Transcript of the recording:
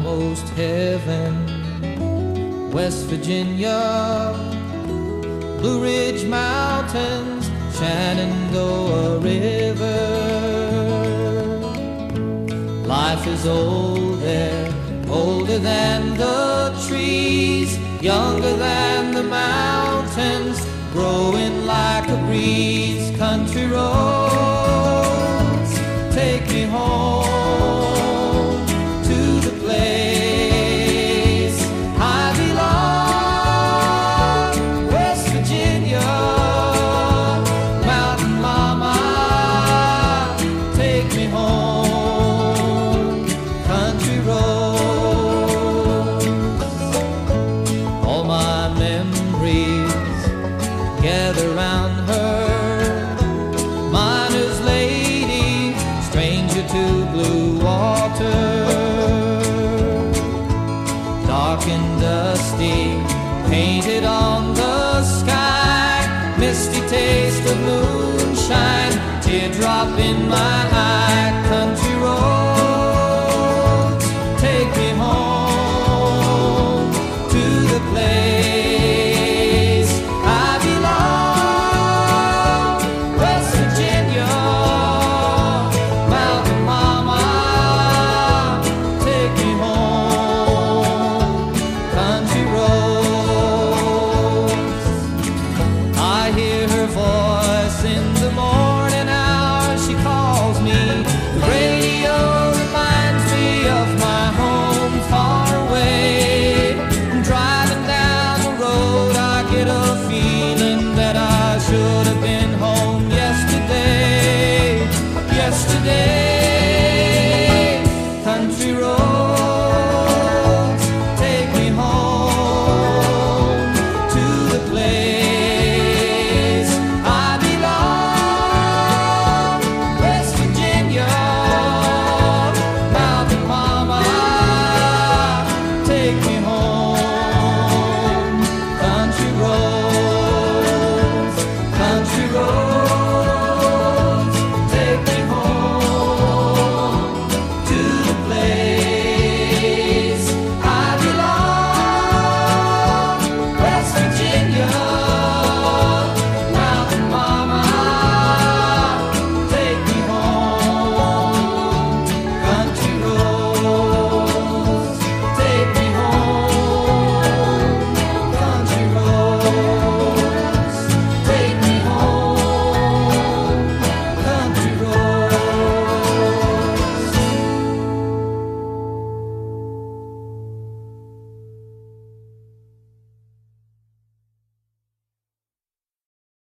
almost heaven. West Virginia, Blue Ridge Mountains, Shenandoah River. Life is old there, older than the trees, younger than the mountains, growing like a breeze. Country roads take me home to the place I belong. West Virginia, Mountain Mama, take me home. Country roads, all my memories gather round her. Miner's lady, stranger to blue water. Dark and dusty, painted on the sky. Misty taste of moonshine, teardrop in my eye. Country road